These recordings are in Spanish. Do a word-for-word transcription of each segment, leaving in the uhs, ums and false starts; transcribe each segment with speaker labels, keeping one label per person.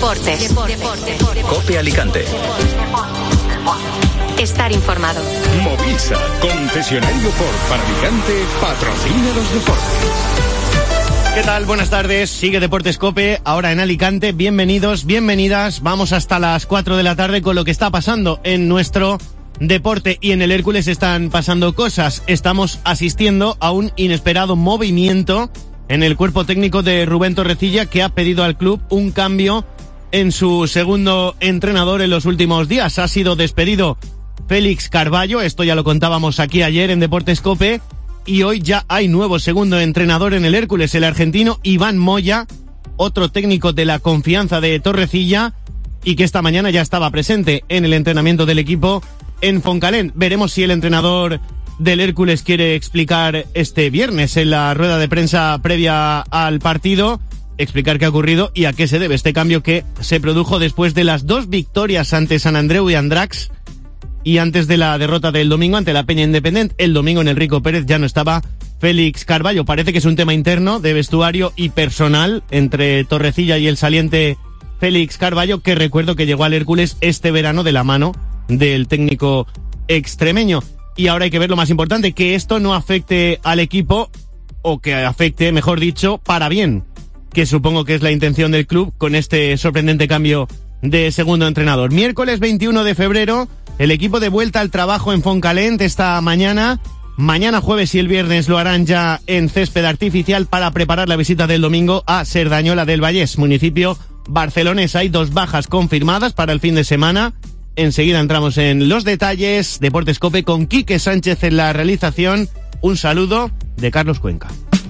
Speaker 1: Deportes. Deportes.
Speaker 2: COPE Alicante.
Speaker 1: Estar informado.
Speaker 3: Movisa, concesionario Ford para Alicante, patrocina los deportes.
Speaker 4: ¿Qué tal? Buenas tardes. Sigue Deportes COPE, ahora en Alicante. Bienvenidos, bienvenidas. Vamos hasta las cuatro de la tarde con lo que está pasando en nuestro deporte. Y en el Hércules están pasando cosas. Estamos asistiendo a un inesperado movimiento en el cuerpo técnico de Rubén Torrecilla, que ha pedido al club un cambio en su segundo entrenador en los últimos días. Ha sido despedido Félix Carballo, esto ya lo contábamos aquí ayer en Deportes COPE, y hoy ya hay nuevo segundo entrenador en el Hércules, el argentino Iván Moya, otro técnico de la confianza de Torrecilla, y que esta mañana ya estaba presente en el entrenamiento del equipo en Foncalén. Veremos si el entrenador del Hércules quiere explicar este viernes en la rueda de prensa previa al partido, explicar qué ha ocurrido y a qué se debe este cambio que se produjo después de las dos victorias ante San Andreu y Andrax y antes de la derrota del domingo ante la Peña Independent. El domingo en el Rico Pérez ya no estaba Félix Carballo. Parece que es un tema interno de vestuario y personal entre Torrecilla y el saliente Félix Carballo, que recuerdo que llegó al Hércules este verano de la mano del técnico extremeño. Y ahora hay que ver lo más importante, que esto no afecte al equipo, o que afecte, mejor dicho, para bien, que supongo que es la intención del club con este sorprendente cambio de segundo entrenador. Miércoles veintiuno de febrero, el equipo de vuelta al trabajo en Foncalén esta mañana. Mañana jueves y el viernes lo harán ya en césped artificial para preparar la visita del domingo a Cerdañola del Vallés, municipio barcelonés. Hay dos bajas confirmadas para el fin de semana. Enseguida entramos en los detalles. Deportes COPE con Quique Sánchez en la realización. Un saludo de Carlos Cuenca.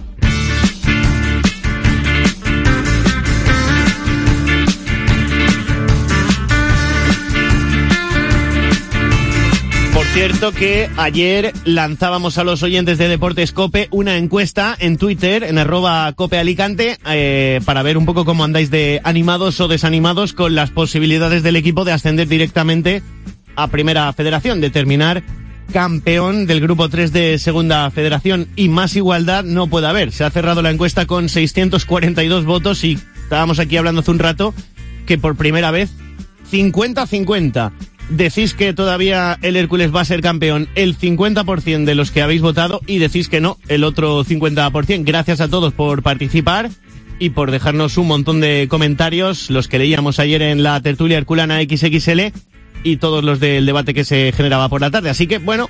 Speaker 4: Por cierto que ayer lanzábamos a los oyentes de Deportes COPE una encuesta en Twitter, en arroba COPE Alicante, eh, para ver un poco cómo andáis de animados o desanimados con las posibilidades del equipo de ascender directamente a Primera Federación, de terminar campeón del Grupo tres de Segunda Federación. Y más igualdad no puede haber. Se ha cerrado la encuesta con seiscientos cuarenta y dos votos y estábamos aquí hablando hace un rato que por primera vez cincuenta cincuenta. Decís que todavía el Hércules va a ser campeón el cincuenta por ciento de los que habéis votado y decís que no, el otro cincuenta por ciento. Gracias a todos por participar y por dejarnos un montón de comentarios, los que leíamos ayer en la tertulia herculana equis equis ele y todos los del debate que se generaba por la tarde. Así que, bueno,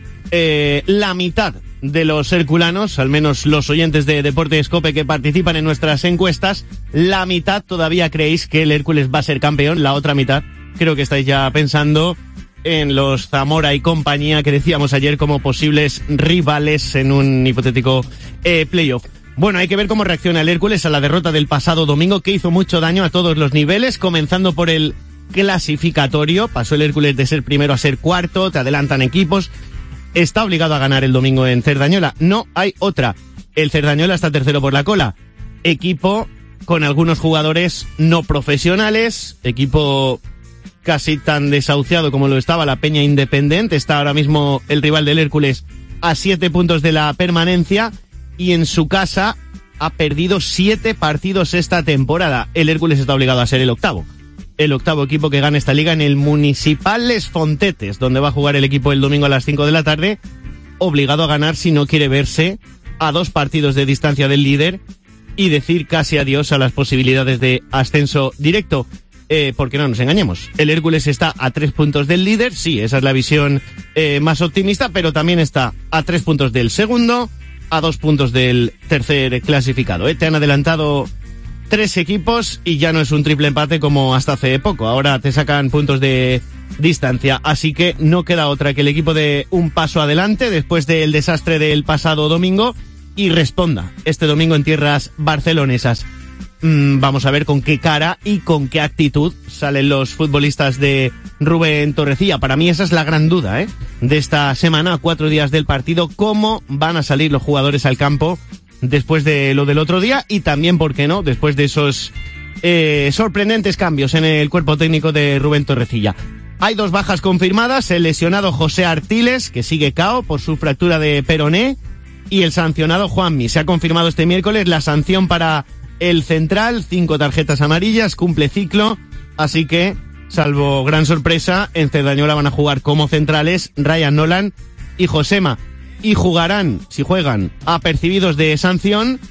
Speaker 4: eh, la mitad de los herculanos, al menos los oyentes de Deportes COPE que participan en nuestras encuestas, la mitad todavía creéis que el Hércules va a ser campeón, la otra mitad creo que estáis ya pensando en los Zamora y compañía que decíamos ayer como posibles rivales en un hipotético eh, playoff. Bueno, hay que ver cómo reacciona el Hércules a la derrota del pasado domingo, que hizo mucho daño a todos los niveles, comenzando por el clasificatorio. Pasó el Hércules de ser primero a ser cuarto, te adelantan equipos. Está obligado a ganar el domingo en Cerdañola, no hay otra. El Cerdañola está tercero por la cola. Equipo con algunos jugadores no profesionales, equipo casi tan desahuciado como lo estaba la Peña Independent. Está ahora mismo el rival del Hércules a siete puntos de la permanencia y en su casa ha perdido siete partidos esta temporada. El Hércules está obligado a ser el octavo. El octavo equipo que gana esta liga en el Municipal Les Fontetes, donde va a jugar el equipo el domingo a las cinco de la tarde. Obligado a ganar si no quiere verse a dos partidos de distancia del líder y decir casi adiós a las posibilidades de ascenso directo. Eh, porque no nos engañemos, el Hércules está a tres puntos del líder, sí, esa es la visión eh, más optimista, pero también está a tres puntos del segundo, a dos puntos del tercer clasificado. ¿eh? Te han adelantado tres equipos y ya no es un triple empate como hasta hace poco, ahora te sacan puntos de distancia, así que no queda otra que el equipo dé un paso adelante después del desastre del pasado domingo y responda este domingo en tierras barcelonesas. Vamos a ver con qué cara y con qué actitud salen los futbolistas de Rubén Torrecilla. Para mí esa es la gran duda, ¿eh? de esta semana, a cuatro días del partido, cómo van a salir los jugadores al campo después de lo del otro día y también, ¿por qué no?, después de esos eh, sorprendentes cambios en el cuerpo técnico de Rubén Torrecilla. Hay dos bajas confirmadas, el lesionado José Artiles, que sigue K O por su fractura de peroné, y el sancionado Juanmi. Se ha confirmado este miércoles la sanción para el central, cinco tarjetas amarillas, cumple ciclo, así que, salvo gran sorpresa, en Cerdañola van a jugar como centrales Ryan Nolan y Josema. Y jugarán, si juegan, apercibidos de sanción,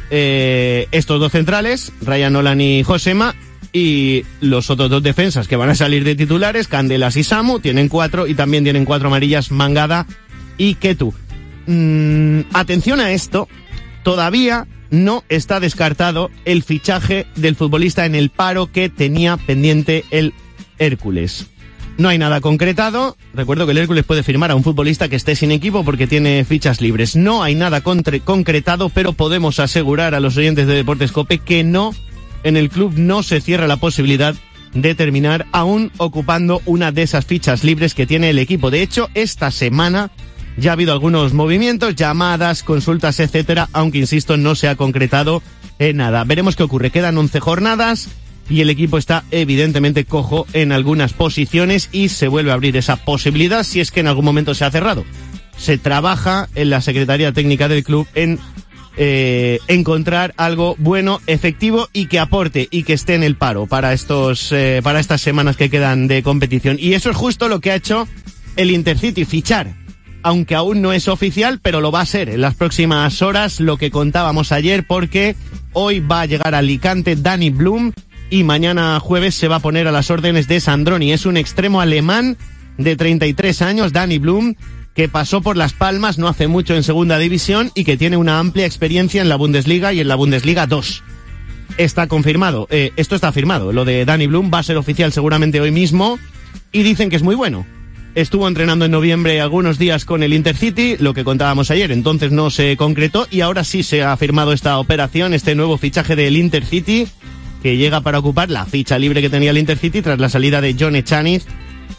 Speaker 4: eh, estos dos centrales, Ryan Nolan y Josema, y los otros dos defensas que van a salir de titulares, Candelas y Samu, tienen cuatro, y también tienen cuatro amarillas, Mangada y Ketu. Mm, atención a esto, todavía no está descartado el fichaje del futbolista en el paro que tenía pendiente el Hércules. No hay nada concretado. Recuerdo que el Hércules puede firmar a un futbolista que esté sin equipo porque tiene fichas libres. No hay nada contre- concretado, pero podemos asegurar a los oyentes de Deportes COPE que no, en el club no se cierra la posibilidad de terminar aún ocupando una de esas fichas libres que tiene el equipo. De hecho, esta semana ya ha habido algunos movimientos, llamadas, consultas, etcétera, aunque insisto, no se ha concretado en nada. Veremos qué ocurre. Quedan once jornadas y el equipo está evidentemente cojo en algunas posiciones y se vuelve a abrir esa posibilidad si es que en algún momento se ha cerrado. Se trabaja en la Secretaría Técnica del club en eh, encontrar algo bueno, efectivo y que aporte y que esté en el paro para estos eh, para estas semanas que quedan de competición. Y eso es justo lo que ha hecho el Intercity, fichar, aunque aún no es oficial, pero lo va a ser en las próximas horas, lo que contábamos ayer, porque hoy va a llegar a Alicante Dani Blum y mañana jueves se va a poner a las órdenes de Sandroni. Es un extremo alemán de treinta y tres años, Dani Blum, que pasó por Las Palmas no hace mucho en segunda división y que tiene una amplia experiencia en la Bundesliga y en la Bundesliga dos. Está confirmado, eh, esto está firmado, lo de Dani Blum va a ser oficial seguramente hoy mismo y dicen que es muy bueno. Estuvo entrenando en noviembre algunos días con el Intercity, lo que contábamos ayer, entonces no se concretó y ahora sí se ha firmado esta operación, este nuevo fichaje del Intercity, que llega para ocupar la ficha libre que tenía el Intercity tras la salida de John Echaniz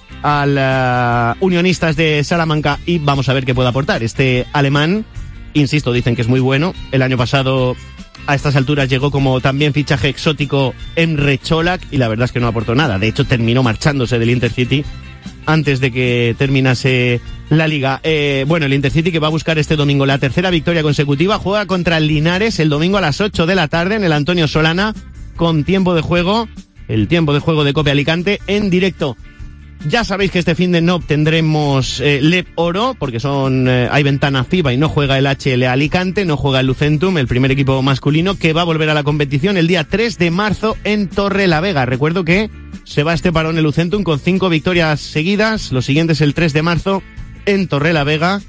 Speaker 4: al uh, Unionistas de Salamanca, y vamos a ver qué puede aportar este alemán. Insisto, dicen que es muy bueno. El año pasado a estas alturas llegó como también fichaje exótico Emre Çolak y la verdad es que no aportó nada. De hecho terminó marchándose del Intercity antes de que terminase la liga. Eh, bueno, el Intercity que va a buscar este domingo la tercera victoria consecutiva, juega contra el Linares el domingo a las ocho de la tarde en el Antonio Solana, con tiempo de juego, el tiempo de juego de Cope Alicante en directo. Ya sabéis que este fin de no obtendremos eh, L E P Oro, porque son eh, hay ventana FIBA y no juega el H L Alicante, no juega el Lucentum, el primer equipo masculino, que va a volver a la competición el día tres de marzo en Torrelavega. Recuerdo que se va este parón el Lucentum con cinco victorias seguidas, lo siguiente es el tres de marzo en Torrelavega,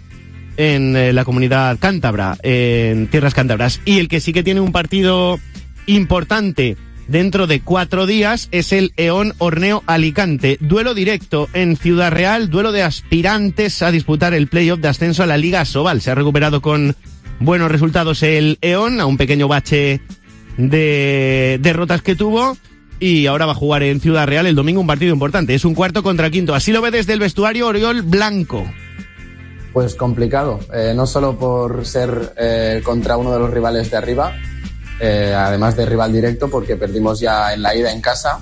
Speaker 4: en eh, la comunidad cántabra, en tierras cántabras. Y el que sí que tiene un partido importante dentro de cuatro días es el Eón Orneo Alicante. Duelo directo en Ciudad Real, duelo de aspirantes a disputar el playoff de ascenso a la Liga Asobal. Se ha recuperado con buenos resultados el Eón, a un pequeño bache de derrotas que tuvo, y ahora va a jugar en Ciudad Real el domingo un partido importante. Es un cuarto contra quinto. Así lo ve desde el vestuario Oriol Blanco.
Speaker 2: Pues complicado, eh, no solo por ser eh, contra uno de los rivales de arriba, Eh, además de rival directo, porque perdimos ya en la ida en casa,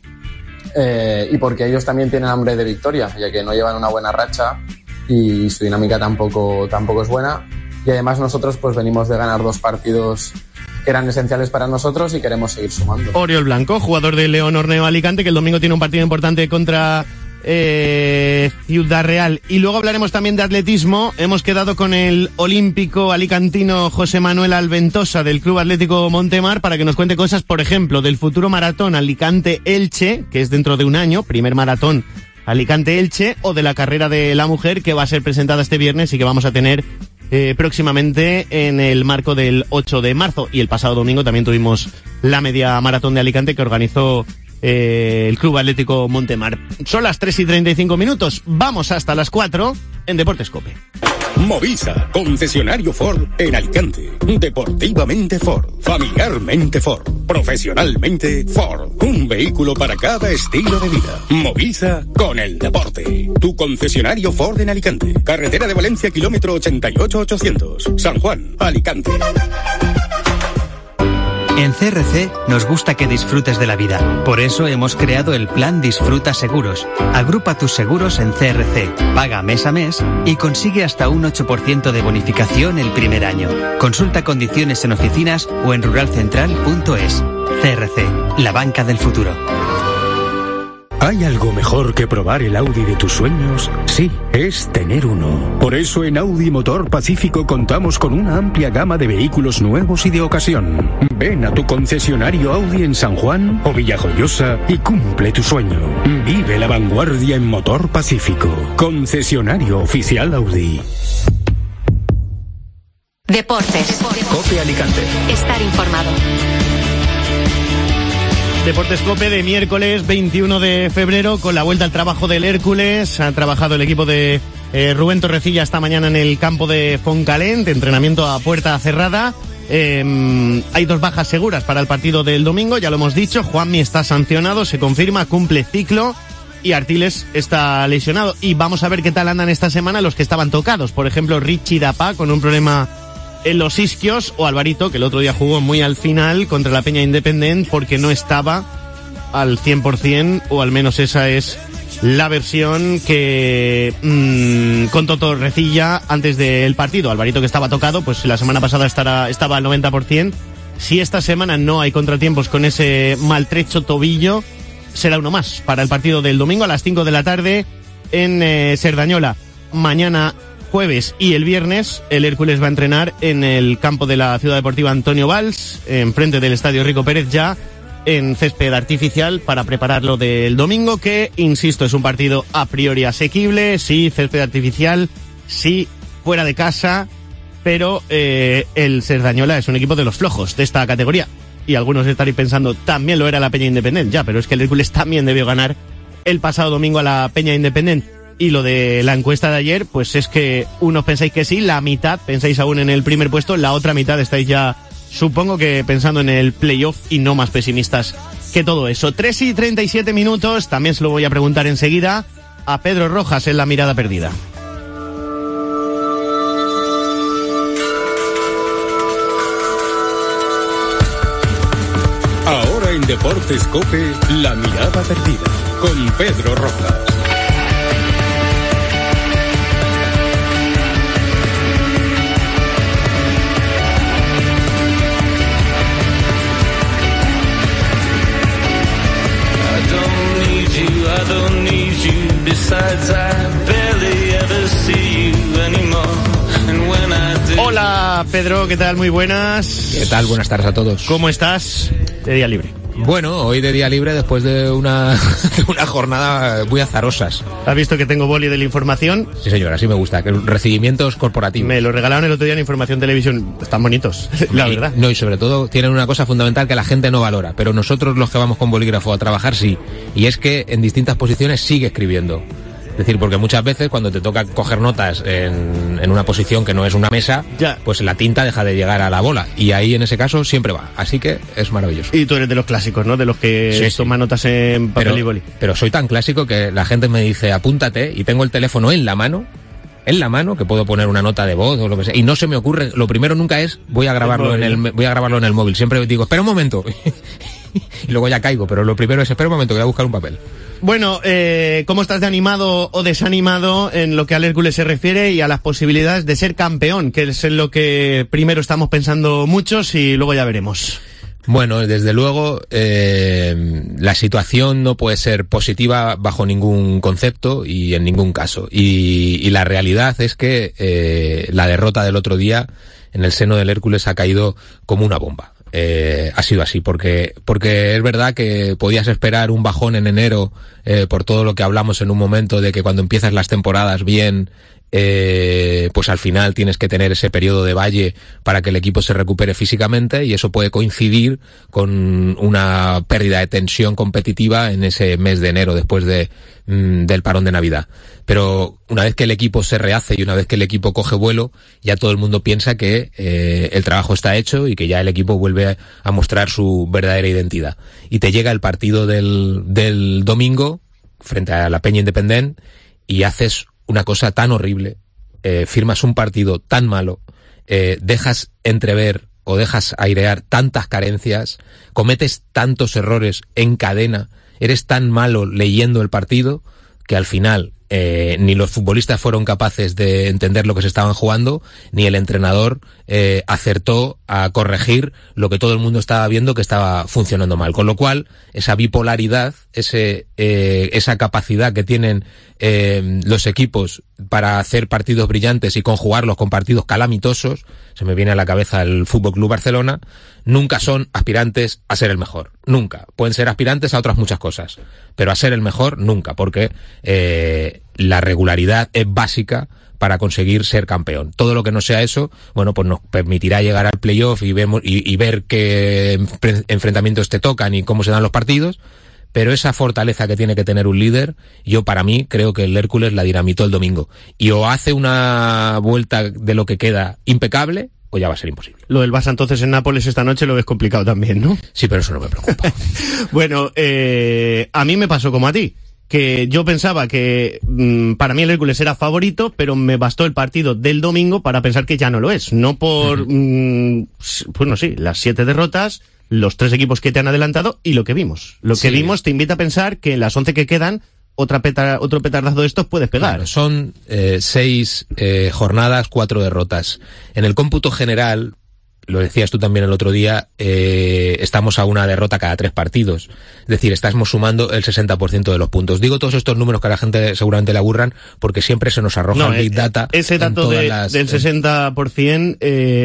Speaker 2: eh, y porque ellos también tienen hambre de victoria, ya que no llevan una buena racha y su dinámica tampoco, tampoco es buena, y además nosotros pues venimos de ganar dos partidos que eran esenciales para nosotros y queremos seguir sumando.
Speaker 4: Oriol Blanco, jugador del Eón Orneo Alicante, que el domingo tiene un partido importante contra eh, Ciudad Real. Y luego hablaremos también de atletismo. Hemos quedado con el olímpico alicantino José Manuel Alventosa del Club Atlético Montemar para que nos cuente cosas, por ejemplo, del futuro maratón Alicante-Elche, que es dentro de un año, primer maratón Alicante-Elche, o de la carrera de la mujer que va a ser presentada este viernes y que vamos a tener eh, próximamente en el marco del ocho de marzo. Y el pasado domingo también tuvimos la media maratón de Alicante que organizó Eh, el Club Atlético Montemar. Son las tres y treinta y cinco minutos. Vamos hasta las cuatro en Deportes COPE.
Speaker 3: Movisa, concesionario Ford en Alicante. Deportivamente Ford, familiarmente Ford, profesionalmente Ford. Un vehículo para cada estilo de vida. Movisa con el deporte. Tu concesionario Ford en Alicante. Carretera de Valencia, kilómetro ochenta y ocho ochocientos. San Juan, Alicante.
Speaker 5: En C R C nos gusta que disfrutes de la vida. Por eso hemos creado el Plan Disfruta Seguros. Agrupa tus seguros en C R C, paga mes a mes y consigue hasta un ocho por ciento de bonificación el primer año. Consulta condiciones en oficinas o en rural central punto es. C R C, la banca del futuro.
Speaker 3: ¿Hay algo mejor que probar el Audi de tus sueños? Sí, es tener uno. Por eso en Audi Motor Pacífico contamos con una amplia gama de vehículos nuevos y de ocasión. Ven a tu concesionario Audi en San Juan o Villajoyosa y cumple tu sueño. Vive la vanguardia en Motor Pacífico. Concesionario oficial Audi.
Speaker 1: Deportes.
Speaker 6: COPE Alicante.
Speaker 1: Estar informado.
Speaker 4: Deportes COPE de miércoles veintiuno de febrero con la vuelta al trabajo del Hércules. Ha trabajado el equipo de eh, Rubén Torrecilla esta mañana en el campo de Foncalent, entrenamiento a puerta cerrada. Eh, hay dos bajas seguras para el partido del domingo, ya lo hemos dicho. Juanmi está sancionado, se confirma, cumple ciclo, y Artiles está lesionado. Y vamos a ver qué tal andan esta semana los que estaban tocados. Por ejemplo, Richie Dapá con un problema en los isquios, o Alvarito, que el otro día jugó muy al final contra la Peña Independent porque no estaba al cien por ciento, o al menos esa es la versión que mmm, contó Torrecilla antes del partido. Alvarito, que estaba tocado, pues la semana pasada estará, estaba al noventa por ciento. Si esta semana no hay contratiempos con ese maltrecho tobillo, será uno más para el partido del domingo a las cinco de la tarde en eh, Cerdañola. Mañana jueves y el viernes el Hércules va a entrenar en el campo de la Ciudad Deportiva Antonio Valls, enfrente del Estadio Rico Pérez, ya en césped artificial, para prepararlo del domingo, que, insisto, es un partido a priori asequible. Sí, césped artificial, sí, fuera de casa, pero eh, el Cerdañola es un equipo de los flojos de esta categoría, y algunos estaréis pensando, también lo era la Peña Independent, ya, pero es que el Hércules también debió ganar el pasado domingo a la Peña Independent. Y lo de la encuesta de ayer, pues es que unos pensáis que sí, la mitad pensáis aún en el primer puesto, la otra mitad estáis ya, supongo que pensando en el playoff, y no más pesimistas que todo eso. tres y treinta y siete minutos, también se lo voy a preguntar enseguida a Pedro Rojas en La Mirada Perdida.
Speaker 3: Ahora en Deportes COPE, La Mirada Perdida, con Pedro Rojas.
Speaker 4: Hola Pedro, ¿qué tal? Muy buenas.
Speaker 7: ¿Qué tal? Buenas tardes a todos.
Speaker 4: ¿Cómo estás? De día libre.
Speaker 7: Bueno, hoy de día libre después de una, de una jornada muy azarosas.
Speaker 4: ¿Has visto que tengo boli de la información?
Speaker 7: Sí, señor, así me gusta. Que recibimientos corporativos.
Speaker 4: Me lo regalaron el otro día en Información Televisión. Están bonitos, la
Speaker 7: y,
Speaker 4: verdad.
Speaker 7: No, y sobre todo tienen una cosa fundamental que la gente no valora, pero nosotros los que vamos con bolígrafo a trabajar sí. Y es que en distintas posiciones sigue escribiendo. Es decir, porque muchas veces cuando te toca coger notas en, en una posición que no es una mesa, ya, pues la tinta deja de llegar a la bola. Y ahí en ese caso siempre va. Así que es maravilloso.
Speaker 4: Y tú eres de los clásicos, ¿no? De los que sí, toman sí. notas en papel
Speaker 7: pero,
Speaker 4: y boli.
Speaker 7: Pero soy tan clásico que la gente me dice, apúntate, y tengo el teléfono en la mano, en la mano, que puedo poner una nota de voz o lo que sea. Y no se me ocurre, lo primero nunca es, voy a grabarlo, el en el, voy a grabarlo en el móvil. Siempre digo, espera un momento. Y luego ya caigo, pero lo primero es, espera un momento, voy a buscar un papel.
Speaker 4: Bueno, eh, ¿cómo estás de animado o desanimado en lo que al Hércules se refiere y a las posibilidades de ser campeón? Que es en lo que primero estamos pensando muchos y luego ya veremos.
Speaker 7: Bueno, desde luego, eh, la situación no puede ser positiva bajo ningún concepto y en ningún caso. Y, y la realidad es que eh, la derrota del otro día en el seno del Hércules ha caído como una bomba. Eh, ha sido así, porque porque es verdad que podías esperar un bajón en enero eh, por todo lo que hablamos en un momento de que cuando empiezas las temporadas bien, eh, pues al final tienes que tener ese periodo de valle para que el equipo se recupere físicamente, y eso puede coincidir con una pérdida de tensión competitiva en ese mes de enero después de mmm, del parón de Navidad. Pero una vez que el equipo se rehace y una vez que el equipo coge vuelo, ya todo el mundo piensa que eh, el trabajo está hecho y que ya el equipo vuelve a, a mostrar su verdadera identidad. Y te llega el partido del, del domingo frente a la Peña Independent y haces una cosa tan horrible, eh, firmas un partido tan malo, eh, dejas entrever o dejas airear tantas carencias, cometes tantos errores en cadena, eres tan malo leyendo el partido que al final eh, ni los futbolistas fueron capaces de entender lo que se estaban jugando, ni el entrenador eh, acertó a corregir lo que todo el mundo estaba viendo que estaba funcionando mal. Con lo cual, esa bipolaridad, ese eh, esa capacidad que tienen eh, los equipos para hacer partidos brillantes y conjugarlos con partidos calamitosos, se me viene a la cabeza el F C Barcelona, nunca son aspirantes a ser el mejor. Nunca. Pueden ser aspirantes a otras muchas cosas, pero a ser el mejor nunca, porque eh, la regularidad es básica para conseguir ser campeón. Todo lo que no sea eso, bueno, pues nos permitirá llegar al playoff y vemos y, y ver qué enfrentamientos te tocan y cómo se dan los partidos. Pero esa fortaleza que tiene que tener un líder, yo para mí creo que el Hércules la dinamitó el domingo. Y o hace una vuelta de lo que queda impecable, o ya va a ser imposible.
Speaker 4: Lo del Barça entonces en Nápoles esta noche lo ves complicado también, ¿no?
Speaker 7: Sí, pero eso no me preocupa.
Speaker 4: Bueno, eh, a mí me pasó como a ti, que yo pensaba que mmm, para mí el Hércules era favorito, pero me bastó el partido del domingo para pensar que ya no lo es. No por, uh-huh. mmm, pues no sí, las siete derrotas, los tres equipos que te han adelantado y lo que vimos. Lo que sí. vimos te invita a pensar que en las once que quedan, otra peta, otro petardazo de estos puedes pegar.
Speaker 7: Claro, son eh, seis eh, jornadas, cuatro derrotas. En el cómputo general, lo decías tú también el otro día, eh, estamos a una derrota cada tres partidos. Es decir, estamos sumando el sesenta por ciento de los puntos. Digo todos estos números que a la gente seguramente le aburran porque siempre se nos arroja no, el Big Data.
Speaker 4: Ese dato de, las, del sesenta por ciento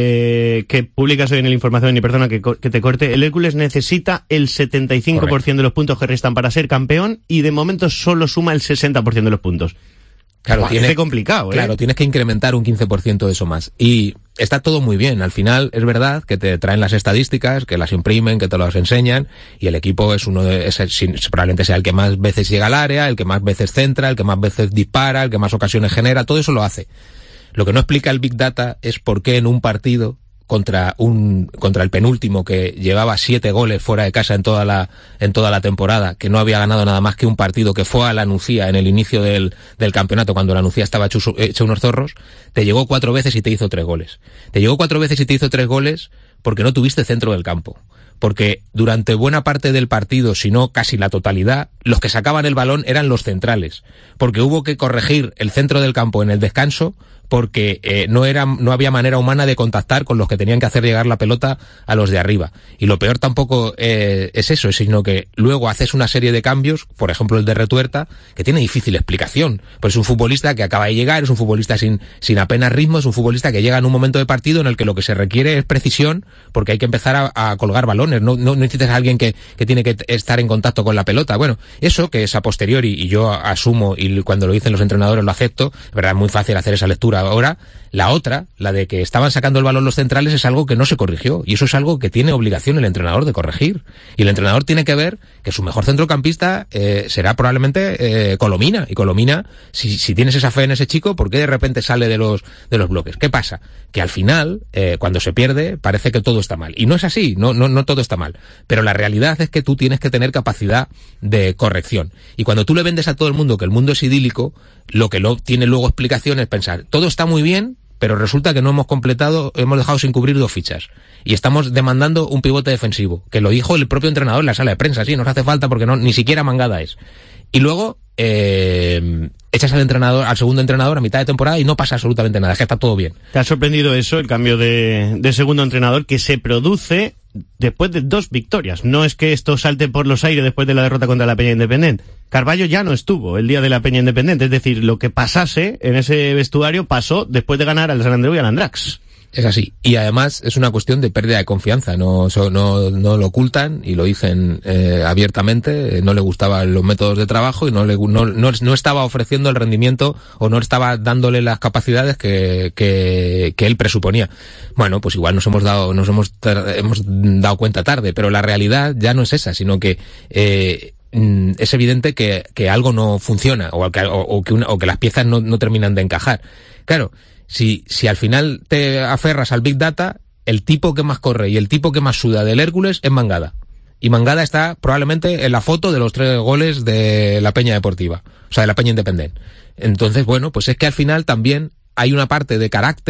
Speaker 4: eh, que publicas hoy en el Información, y perdona que, que te corte, el Hércules necesita el setenta y cinco por ciento Correcto. De los puntos que restan para ser campeón y de momento solo suma el sesenta por ciento de los puntos.
Speaker 7: Claro,
Speaker 4: tiene complicado, ¿eh?
Speaker 7: Claro, tienes que incrementar un quince por ciento de eso más. Y está todo muy bien. Al final es verdad que te traen las estadísticas, que las imprimen, que te las enseñan, y el equipo es uno de, es, es, probablemente sea el que más veces llega al área, el que más veces centra, el que más veces dispara, el que más ocasiones genera, todo eso lo hace. Lo que no explica el Big Data es por qué en un partido contra un contra el penúltimo que llevaba siete goles fuera de casa en toda la en toda la temporada, que no había ganado nada más que un partido, que fue a la Nucía en el inicio del del campeonato cuando la Nucía estaba hecho, hecho unos zorros, te llegó cuatro veces y te hizo tres goles. Te llegó cuatro veces y te hizo tres goles porque no tuviste centro del campo. Porque durante buena parte del partido, si no casi la totalidad, los que sacaban el balón eran los centrales, porque hubo que corregir el centro del campo en el descanso, porque eh, no era no había manera humana de contactar con los que tenían que hacer llegar la pelota a los de arriba. Y lo peor tampoco eh, es eso, sino que luego haces una serie de cambios, por ejemplo el de Retuerta, que tiene difícil explicación. Pues es un futbolista que acaba de llegar, es un futbolista sin sin apenas ritmo, es un futbolista que llega en un momento de partido en el que lo que se requiere es precisión, porque hay que empezar a, a colgar balones. No, no, no necesitas a alguien que, que tiene que estar en contacto con la pelota. Bueno, eso que es a posteriori, y yo asumo, y cuando lo dicen los entrenadores lo acepto, es verdad, es muy fácil hacer esa lectura ahora. La otra, la de que estaban sacando el balón los centrales, es algo que no se corrigió, y eso es algo que tiene obligación el entrenador de corregir, y el entrenador tiene que ver que su mejor centrocampista eh, será probablemente eh, Colomina, y Colomina, si, si tienes esa fe en ese chico, ¿por qué de repente sale de los de los bloques? ¿Qué pasa? Que al final, eh, cuando se pierde, parece que todo está mal, y no es así, no, no, no todo está mal, pero la realidad es que tú tienes que tener capacidad de corrección, y cuando tú le vendes a todo el mundo que el mundo es idílico, lo que lo tiene luego explicación es pensar, todo está muy bien, pero resulta que no hemos completado, hemos dejado sin cubrir dos fichas. Y estamos demandando un pivote defensivo, que lo dijo el propio entrenador en la sala de prensa, sí, nos hace falta porque no, ni siquiera Mangada es. Y luego, eh, echas al entrenador, al segundo entrenador a mitad de temporada y no pasa absolutamente nada, es que está todo bien.
Speaker 4: ¿Te ha sorprendido eso, el cambio de, de segundo entrenador, que se produce después de dos victorias? No es que esto salte por los aires después de la derrota contra la Peña Independiente. Carballo ya no estuvo el día de la Peña Independiente, es decir, lo que pasase en ese vestuario pasó después de ganar al San Andreu y al Andrax.
Speaker 7: Es así. Y además es una cuestión de pérdida de confianza. No, no, no lo ocultan y lo dicen eh, abiertamente. No le gustaban los métodos de trabajo y no le no, no, no estaba ofreciendo el rendimiento o no estaba dándole las capacidades que, que, que él presuponía. Bueno, pues igual nos hemos dado, nos hemos, hemos dado cuenta tarde, pero la realidad ya no es esa, sino que, eh, es evidente que, que algo no funciona o que, o, o que, una, o que las piezas no, no terminan de encajar. Claro, si, si al final te aferras al Big Data, el tipo que más corre y el tipo que más suda del Hércules es Mangada. Y Mangada está probablemente en la foto de los tres goles de la Peña Deportiva, o sea, de la Peña Independiente. Entonces, bueno, pues es que al final también hay una parte de carácter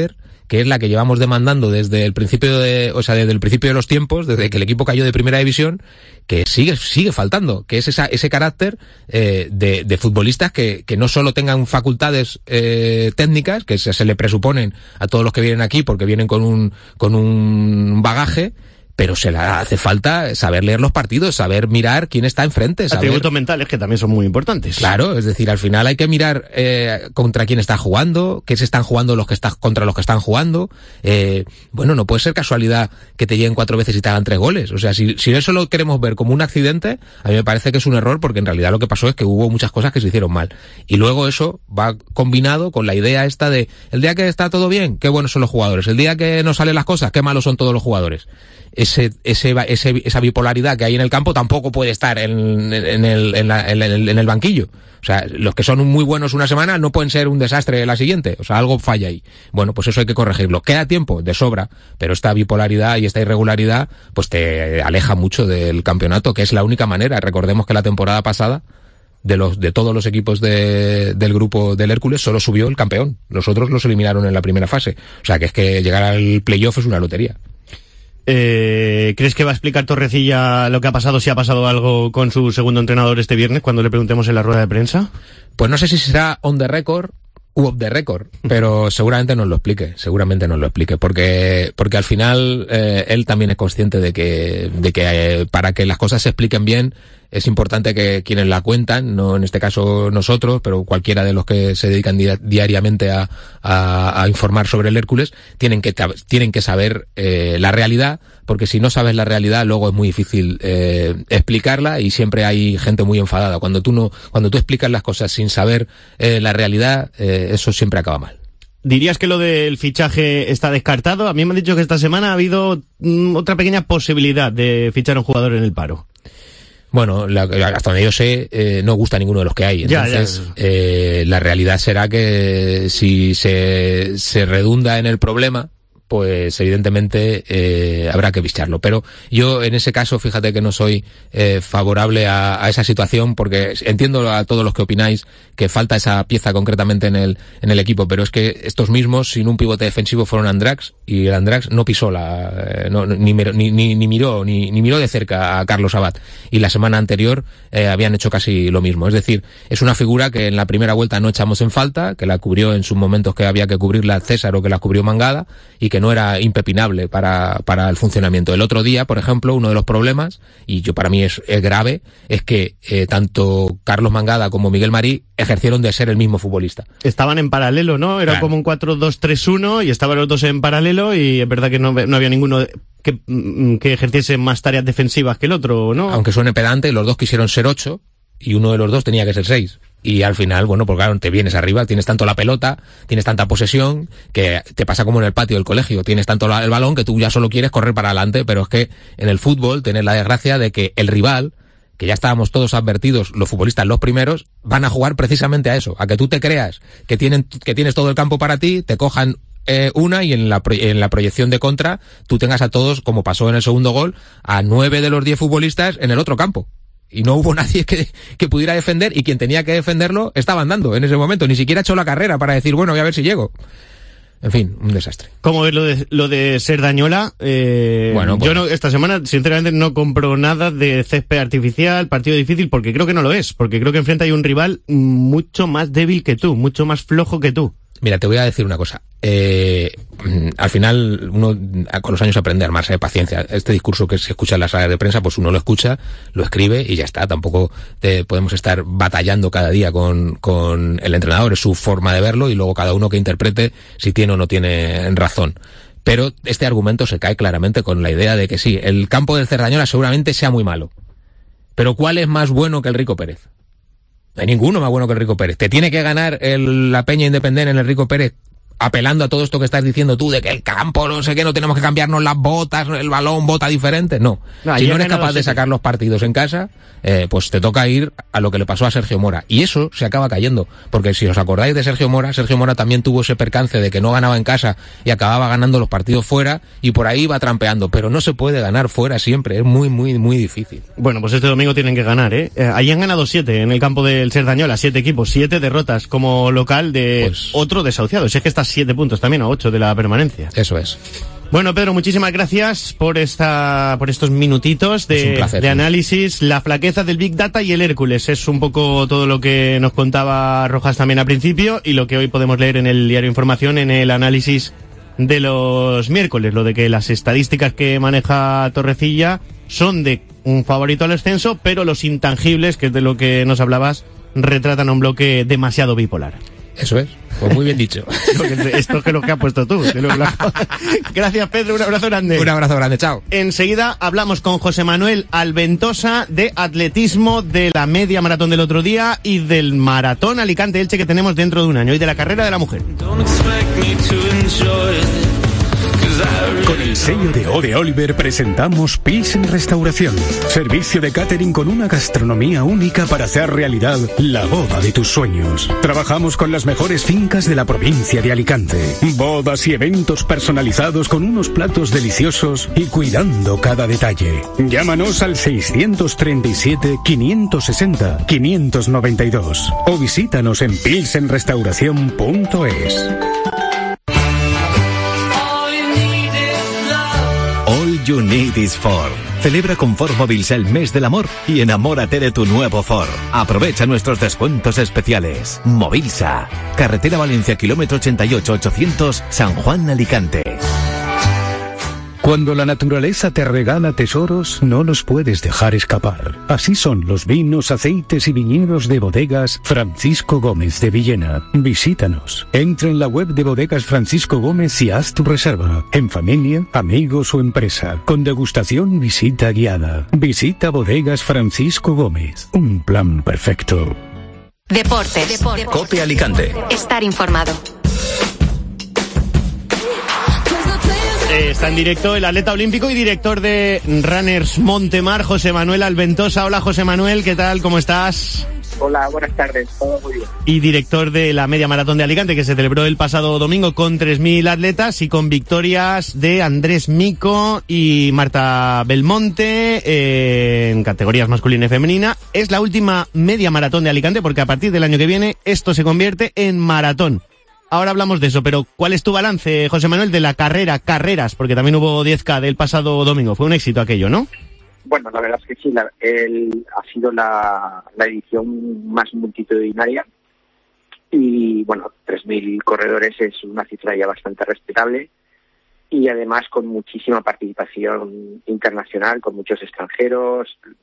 Speaker 7: que es la que llevamos demandando desde el principio de, o sea, desde el principio de los tiempos, desde que el equipo cayó de primera división, que sigue, sigue faltando, que es esa, ese carácter, eh, de, de futbolistas que, que no solo tengan facultades, eh, técnicas, que se, se le presuponen a todos los que vienen aquí porque vienen con un, con un bagaje, pero se le hace falta saber leer los partidos, saber mirar quién está enfrente. Saber...
Speaker 4: Atributos mentales que también son muy importantes.
Speaker 7: Claro, es decir, al final hay que mirar eh, contra quién está jugando, qué se están jugando los que están contra los que están jugando. Eh, bueno, no puede ser casualidad que te lleguen cuatro veces y te hagan tres goles. O sea, si, si eso lo queremos ver como un accidente, a mí me parece que es un error, porque en realidad lo que pasó es que hubo muchas cosas que se hicieron mal. Y luego eso va combinado con la idea esta de el día que está todo bien, qué buenos son los jugadores. El día que no salen las cosas, qué malos son todos los jugadores. Ese, ese, ese, esa bipolaridad que hay en el campo tampoco puede estar en, en, el, en, la, en, el, en el banquillo. O sea, los que son muy buenos una semana no pueden ser un desastre la siguiente. O sea, algo falla ahí. Bueno, pues eso hay que corregirlo. ¿Queda tiempo? De sobra. Pero esta bipolaridad y esta irregularidad, pues te aleja mucho del campeonato, que es la única manera. Recordemos que la temporada pasada, de los, de todos los equipos de, del grupo del Hércules, solo subió el campeón. Los otros los eliminaron en la primera fase. O sea, que es que llegar al playoff es una lotería.
Speaker 4: Eh, ¿Crees que va a explicar Torrecilla lo que ha pasado, si ha pasado algo con su segundo entrenador este viernes, cuando le preguntemos en la rueda de prensa?
Speaker 7: Pues no sé si será on the record u off the record, pero seguramente nos lo explique, seguramente nos lo explique, porque porque al final eh, él también es consciente de que de que eh, para que las cosas se expliquen bien es importante que quienes la cuentan, no en este caso nosotros, pero cualquiera de los que se dedican di- diariamente a, a, a informar sobre el Hércules, tienen que tienen que saber eh, la realidad, porque si no sabes la realidad luego es muy difícil eh, explicarla, y siempre hay gente muy enfadada. Cuando tú no, cuando tú explicas las cosas sin saber eh, la realidad, eh, eso siempre acaba mal.
Speaker 4: ¿Dirías que lo del fichaje está descartado? A mí me han dicho que esta semana ha habido mm, otra pequeña posibilidad de fichar a un jugador en el paro.
Speaker 7: Bueno, la, hasta donde yo sé, eh, no gusta ninguno de los que hay. Entonces, ya, ya. Eh, la realidad será que si se, se redunda en el problema, pues evidentemente eh, habrá que ficharlo. Pero yo en ese caso, fíjate que no soy eh, favorable a, a esa situación, porque entiendo a todos los que opináis que falta esa pieza concretamente en el en el equipo, pero es que estos mismos sin un pivote defensivo fueron Andrax, y el Andrax no pisó la eh, no, ni, ni, ni, ni miró ni, ni miró de cerca a Carlos Abad, y la semana anterior eh, habían hecho casi lo mismo. Es decir, es una figura que en la primera vuelta no echamos en falta, que la cubrió en sus momentos que había que cubrirla César o que la cubrió Mangada, y que no era impepinable para para el funcionamiento. El otro día, por ejemplo, uno de los problemas, y yo para mí es, es grave, es que eh, tanto Carlos Mangada como Miguel Marí ejercieron de ser el mismo futbolista.
Speaker 4: Estaban en paralelo, ¿no? Era claro, como un cuatro dos tres uno, y estaban los dos en paralelo, y es verdad que no, no había ninguno que, que ejerciese más tareas defensivas que el otro, ¿no?
Speaker 7: Aunque suene pedante, los dos quisieron ser ocho, y uno de los dos tenía que ser seis. Y al final, bueno, porque claro, te vienes arriba, tienes tanto la pelota, tienes tanta posesión, que te pasa como en el patio del colegio, tienes tanto la, el balón que tú ya solo quieres correr para adelante, pero es que en el fútbol tenés la desgracia de que el rival, que ya estábamos todos advertidos, los futbolistas los primeros, van a jugar precisamente a eso, a que tú te creas que tienen, que tienes todo el campo para ti, te cojan eh, una, y en la, en la proyección de contra tú tengas a todos, como pasó en el segundo gol, a nueve de los diez futbolistas en el otro campo. Y no hubo nadie que, que pudiera defender, y quien tenía que defenderlo estaba andando en ese momento. Ni siquiera echó la carrera para decir, bueno, voy a ver si llego. En fin, un desastre.
Speaker 4: ¿Cómo ves lo de, lo de Serdañola? Eh,
Speaker 7: bueno, pues,
Speaker 4: yo no, esta semana, sinceramente, no compro nada de césped artificial, partido difícil, porque creo que no lo es. Porque creo que enfrente hay un rival mucho más débil que tú, mucho más flojo que tú.
Speaker 7: Mira, te voy a decir una cosa. Eh, al final, uno con los años aprende a armarse de paciencia. Este discurso que se escucha en las salas de prensa, pues uno lo escucha, lo escribe y ya está. Tampoco te podemos estar batallando cada día con, con el entrenador. Es su forma de verlo, y luego cada uno que interprete si tiene o no tiene razón. Pero este argumento se cae claramente con la idea de que sí, el campo del Cerdañola seguramente sea muy malo. Pero ¿cuál es más bueno que el Rico Pérez? No hay ninguno más bueno que el Rico Pérez. Te tiene que ganar el, la Peña Independiente en el Rico Pérez, apelando a todo esto que estás diciendo tú, de que el campo, no sé qué, no tenemos que cambiarnos las botas, el balón, bota diferente. No. no si no eres capaz de sacar los partidos en casa, eh, pues te toca ir a lo que le pasó a Sergio Mora. Y eso se acaba cayendo. Porque si os acordáis de Sergio Mora, Sergio Mora también tuvo ese percance de que no ganaba en casa y acababa ganando los partidos fuera, y por ahí iba trampeando. Pero no se puede ganar fuera siempre. Es muy, muy, muy difícil.
Speaker 4: Bueno, pues este domingo tienen que ganar, ¿eh? eh ahí han ganado siete en el campo del Cerdañola, siete equipos, siete derrotas como local de pues, otro desahuciado. Si es que esta siete puntos también, a ocho de la permanencia.
Speaker 7: Eso es.
Speaker 4: Bueno, Pedro, muchísimas gracias por esta, por estos minutitos de, placer, de sí. análisis. La flaqueza del Big Data y el Hércules es un poco todo lo que nos contaba Rojas también al principio y lo que hoy podemos leer en el diario Información en el análisis de los miércoles, lo de que las estadísticas que maneja Torrecilla son de un favorito al ascenso, pero los intangibles, que es de lo que nos hablabas, retratan a un bloque demasiado bipolar.
Speaker 7: Eso es, pues muy bien dicho.
Speaker 4: Esto que lo que has puesto tú. Gracias, Pedro, un abrazo grande.
Speaker 7: Un abrazo grande, chao.
Speaker 4: Enseguida hablamos con José Manuel Alventosa de atletismo, de la media maratón del otro día y del maratón Alicante-Elche que tenemos dentro de un año y de la carrera de la mujer.
Speaker 3: Con el sello de O de Oliver presentamos Pilsen Restauración. Servicio de catering con una gastronomía única para hacer realidad la boda de tus sueños. Trabajamos con las mejores fincas de la provincia de Alicante. Bodas y eventos personalizados con unos platos deliciosos y cuidando cada detalle. Llámanos al seiscientos treinta y siete, quinientos sesenta, quinientos noventa y dos o visítanos en pilsen restauración punto es.
Speaker 6: All you need is Ford. Celebra con Ford Móviles el mes del amor y enamórate de tu nuevo Ford. Aprovecha nuestros descuentos especiales. Movilsa. Carretera Valencia, kilómetro ochenta y ocho, ochocientos, San Juan, Alicante.
Speaker 8: Cuando la naturaleza te regala tesoros, no los puedes dejar escapar. Así son los vinos, aceites y viñedos de Bodegas Francisco Gómez de Villena. Visítanos. Entra en la web de Bodegas Francisco Gómez y haz tu reserva. En familia, amigos o empresa. Con degustación, visita guiada. Visita Bodegas Francisco Gómez. Un plan perfecto.
Speaker 1: Deportes. Deportes.
Speaker 6: COPE Alicante.
Speaker 1: Estar informado.
Speaker 4: Eh, está en directo el atleta olímpico y director de Runners Montemar, José Manuel Alventosa. Hola, José Manuel, ¿qué tal? ¿Cómo estás?
Speaker 9: Hola, buenas tardes, todo muy bien.
Speaker 4: Y director de la Media Maratón de Alicante, que se celebró el pasado domingo con tres mil atletas y con victorias de Andrés Mico y Marta Belmonte eh, en categorías masculina y femenina. Es la última Media Maratón de Alicante porque a partir del año que viene esto se convierte en maratón. Ahora hablamos de eso, pero ¿cuál es tu balance, José Manuel, de la carrera, carreras? Porque también hubo diez K del pasado domingo. Fue un éxito aquello, ¿no?
Speaker 9: Bueno, la verdad es que sí, la, el, ha sido la, la edición más multitudinaria y, bueno, tres mil corredores es una cifra ya bastante respetable y además con muchísima participación internacional, con muchos extranjeros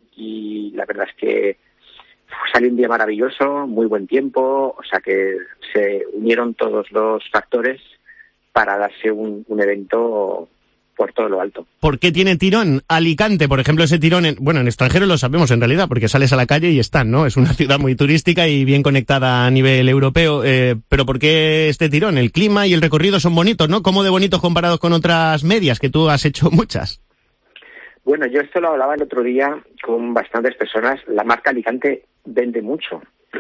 Speaker 9: y la verdad es que salió un día maravilloso, muy buen tiempo, o sea que se unieron todos los factores para darse un, un evento por todo lo alto.
Speaker 4: ¿Por qué tiene tirón Alicante? Por ejemplo, ese tirón, en, bueno, en extranjero lo sabemos en realidad, porque sales a la calle y están, ¿no? Es una ciudad muy turística y bien conectada a nivel europeo, eh, pero ¿por qué este tirón? El clima y el recorrido son bonitos, ¿no? ¿Cómo de bonitos comparados con otras medias, que tú has hecho muchas?
Speaker 9: Bueno, yo esto lo hablaba el otro día con bastantes personas. La marca Alicante vende mucho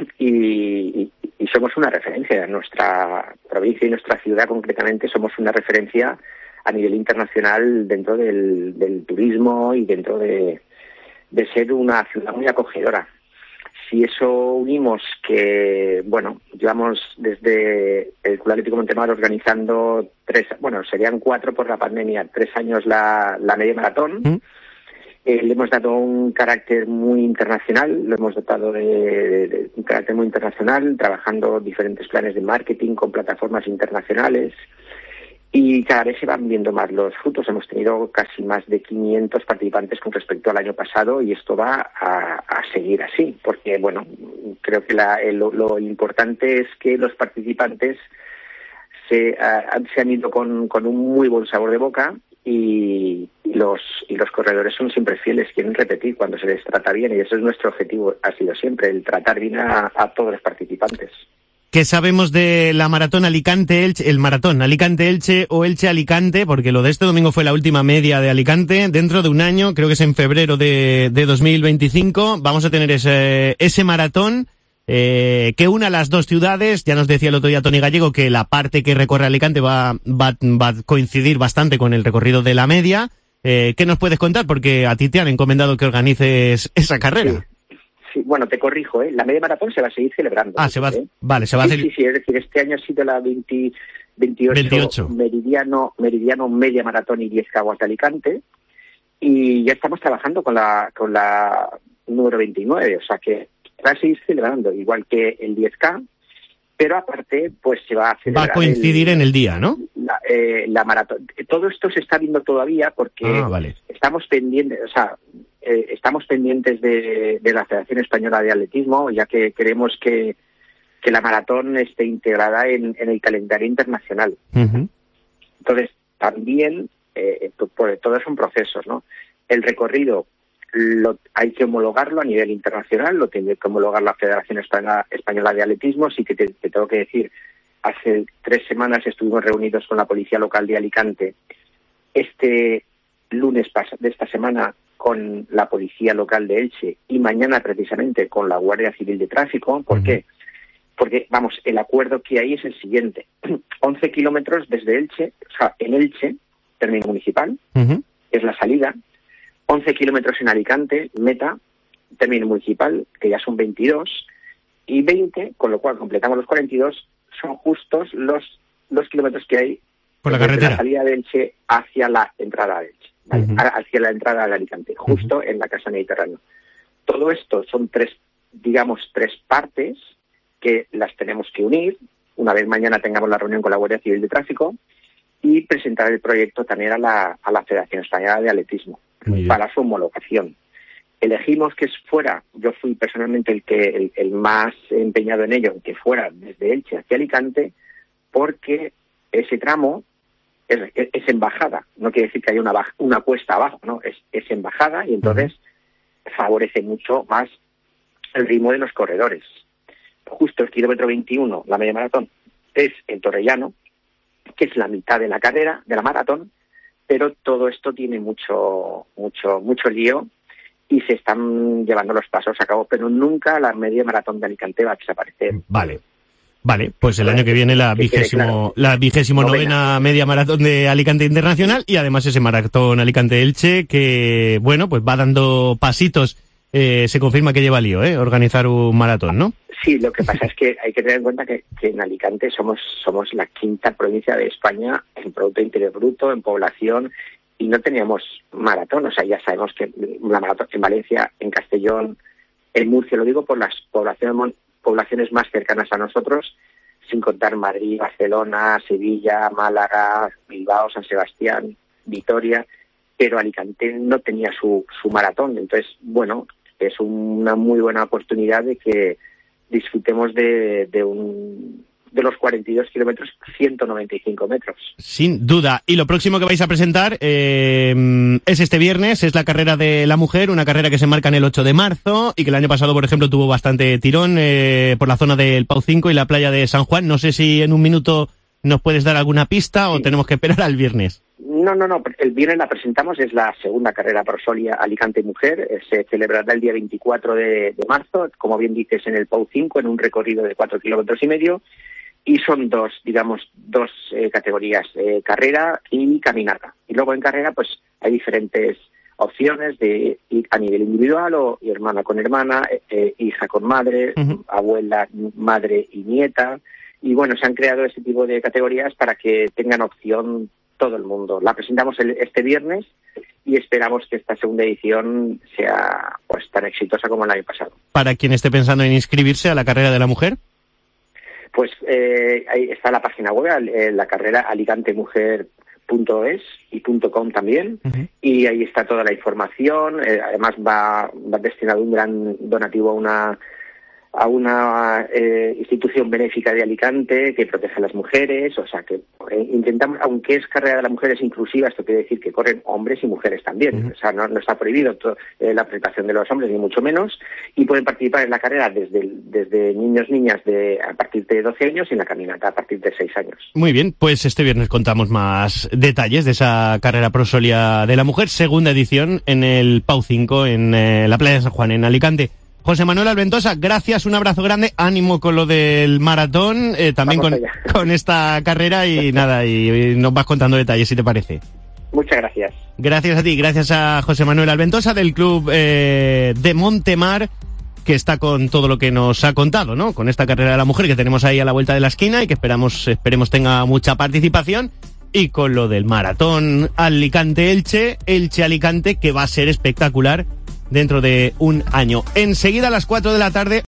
Speaker 9: y, y, y somos una referencia. En nuestra provincia y nuestra ciudad concretamente somos una referencia a nivel internacional dentro del, del turismo y dentro de, de ser una ciudad muy acogedora. Si eso unimos que, bueno, llevamos desde el Club Atlético Montemar organizando tres, bueno, serían cuatro por la pandemia, tres años la, la media maratón. ¿Mm? Eh, le hemos dado un carácter muy internacional, lo hemos dotado de, de, de un carácter muy internacional, trabajando diferentes planes de marketing con plataformas internacionales y cada vez se van viendo más los frutos. Hemos tenido casi más de quinientos participantes con respecto al año pasado y esto va a, a seguir así, porque bueno, creo que la, lo, lo importante es que los participantes se, uh, se han ido con, con un muy buen sabor de boca y los y los corredores son siempre fieles, quieren repetir cuando se les trata bien y eso es nuestro objetivo, ha sido siempre el tratar bien a, a todos los participantes.
Speaker 4: ¿Qué sabemos de la maratón Alicante-Elche, el maratón Alicante-Elche o Elche-Alicante? Porque lo de este domingo fue la última media de Alicante. Dentro de un año, creo que es en febrero de, de dos mil veinticinco, vamos a tener ese, ese maratón eh, que una las dos ciudades. Ya nos decía el otro día Tony Gallego que la parte que recorre Alicante va, va, va a coincidir bastante con el recorrido de la media. Eh, ¿Qué nos puedes contar? Porque a ti te han encomendado que organices esa carrera.
Speaker 9: Sí. Sí, bueno, te corrijo, ¿eh? La media maratón se va a seguir celebrando.
Speaker 4: Ah, se va,
Speaker 9: ¿eh?
Speaker 4: Vale, se va
Speaker 9: sí,
Speaker 4: a hacer.
Speaker 9: Sí, sí, es decir, este año ha sido la veinte, veintiocho,
Speaker 4: veintiocho.
Speaker 9: Meridiano, Meridiano Media Maratón y diez K de Alicante. Y ya estamos trabajando con la con la número veintinueve, o sea que va a seguir celebrando, igual que el diez K, pero aparte pues se va a celebrar...
Speaker 4: Va a coincidir
Speaker 9: el,
Speaker 4: en el día, ¿no?
Speaker 9: La, eh, la maratón. Todo esto se está viendo todavía porque
Speaker 4: ah, vale.
Speaker 9: estamos pendientes, o sea, eh, estamos pendientes de, de la Federación Española de Atletismo, ya que queremos que, que la maratón esté integrada en, en el calendario internacional.
Speaker 4: Uh-huh.
Speaker 9: Entonces, también... Eh, pues, todos son procesos, ¿no? El recorrido lo, hay que homologarlo a nivel internacional, lo tiene que homologar la Federación Española, Española de Atletismo. Sí que te, te tengo que decir, hace tres semanas estuvimos reunidos con la Policía Local de Alicante. Este lunes de esta semana con la Policía Local de Elche y mañana precisamente con la Guardia Civil de Tráfico. ¿Por uh-huh. qué? Porque, vamos, el acuerdo que hay es el siguiente. once kilómetros desde Elche, o sea, en Elche, término municipal, uh-huh. es la salida, once kilómetros en Alicante, meta, término municipal, que ya son veintidós, y veinte, con lo cual completamos los cuarenta y dos, son justos los, los kilómetros que hay
Speaker 4: por la
Speaker 9: desde
Speaker 4: carretera.
Speaker 9: La salida de Elche hacia la entrada de Elche, ¿vale? uh-huh. hacia la entrada de Alicante, justo uh-huh. en la Casa Mediterráneo. Todo esto son tres, digamos, tres partes que las tenemos que unir, una vez mañana tengamos la reunión con la Guardia Civil de Tráfico, y presentar el proyecto también a la, a la Federación Española de Atletismo para su homologación. Elegimos que fuera, yo fui personalmente el que el, el más empeñado en ello, que fuera desde Elche hacia Alicante, porque ese tramo es, es, es en bajada, no quiere decir que haya una, baja, una cuesta abajo, no, es, es en bajada y entonces uh-huh. favorece mucho más el ritmo de los corredores. Justo el kilómetro veintiuno, la media maratón, es en Torrellano, que es la mitad de la carrera, de la maratón, pero todo esto tiene mucho, mucho, mucho lío y se están llevando los pasos a cabo, pero nunca la media maratón de Alicante va a desaparecer.
Speaker 4: Vale, vale, pues el año que viene la vigésimo, claro, la vigésimo novena, novena media maratón de Alicante Internacional y además ese maratón Alicante-Elche que, bueno, pues va dando pasitos. Eh, se confirma que lleva lío, ¿eh? Organizar un maratón, ¿no?
Speaker 9: Sí, lo que pasa es que hay que tener en cuenta que, que en Alicante somos somos la quinta provincia de España en Producto Interior Bruto, en población, y no teníamos maratón. O sea, ya sabemos que la maratón en Valencia, en Castellón, en Murcia, lo digo por las poblaciones, poblaciones más cercanas a nosotros, sin contar Madrid, Barcelona, Sevilla, Málaga, Bilbao, San Sebastián, Vitoria, pero Alicante no tenía su, su maratón. Entonces, bueno, es una muy buena oportunidad de que disfrutemos de, de un de los cuarenta y dos kilómetros, ciento noventa y cinco metros.
Speaker 4: Sin duda. Y lo próximo que vais a presentar eh, es este viernes, es la carrera de la mujer, una carrera que se marca en el ocho de marzo y que el año pasado, por ejemplo, tuvo bastante tirón eh, por la zona del Pau cinco y la playa de San Juan. No sé si en un minuto nos puedes dar alguna pista o sí. tenemos que esperar al viernes.
Speaker 9: No, no, no. El viernes la presentamos, es la segunda carrera Prosolia Alicante Mujer. Se celebrará el día veinticuatro de, de marzo, como bien dices, en el Pau cinco, en un recorrido de cuatro kilómetros y medio. Y son dos, digamos, dos eh, categorías, eh, carrera y caminata. Y luego en carrera, pues hay diferentes opciones de ir a nivel individual o hermana con hermana, eh, hija con madre, uh-huh. abuela, madre y nieta. Y bueno, se han creado ese tipo de categorías para que tengan opción todo el mundo. La presentamos el, este viernes y esperamos que esta segunda edición sea pues tan exitosa como el año pasado.
Speaker 4: Para quien esté pensando en inscribirse a la carrera de la mujer,
Speaker 9: pues eh, ahí está la página web, eh, la carrera alicantemujer punto es y .com también, uh-huh. y ahí está toda la información. Eh, además va, va destinado un gran donativo a una a una eh, institución benéfica de Alicante que protege a las mujeres, o sea que eh, intentamos, aunque es carrera de las mujeres inclusiva, esto quiere decir que corren hombres y mujeres también, uh-huh. o sea, no, no está prohibido to, eh, la presentación de los hombres, ni mucho menos, y pueden participar en la carrera desde, desde niños, niñas de a partir de doce años y en la caminata a partir de seis años.
Speaker 4: Muy bien, pues este viernes contamos más detalles de esa carrera Prosolia de la mujer, segunda edición en el Pau cinco, en eh, la playa de San Juan, en Alicante. José Manuel Alventosa, gracias, un abrazo grande, ánimo con lo del maratón, eh, también con, con esta carrera y nada, y, y nos vas contando detalles si te parece.
Speaker 9: Muchas gracias.
Speaker 4: Gracias a ti, gracias a José Manuel Alventosa del club eh, de Montemar, que está con todo lo que nos ha contado, ¿no? Con esta carrera de la mujer que tenemos ahí a la vuelta de la esquina y que esperamos, esperemos tenga mucha participación. Y con lo del maratón Alicante-Elche, Elche-Alicante, que va a ser espectacular dentro de un año. Enseguida a las cuatro de la tarde,